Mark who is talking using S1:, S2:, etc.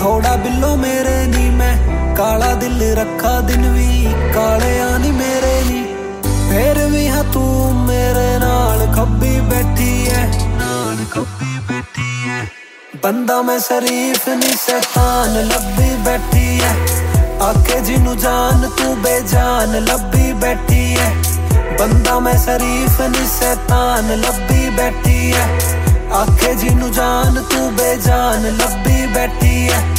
S1: थोड़ा बिल्लो मेरे नी मैं काला दिल रखा दिन भी काले आनी मेरे नी फिर भी हाँ तू मेरे नाल खब्बी बैठी है बंदा मैं शरीफ नी शैतान लब्बी बैठी है आके जिनू जान तू बेजान लब्बी बैठी है बंदा मैं शरीफ नी शैतान लब्बी बैठी है आखे जिनू जान तू बेजान लब्बी बैठी है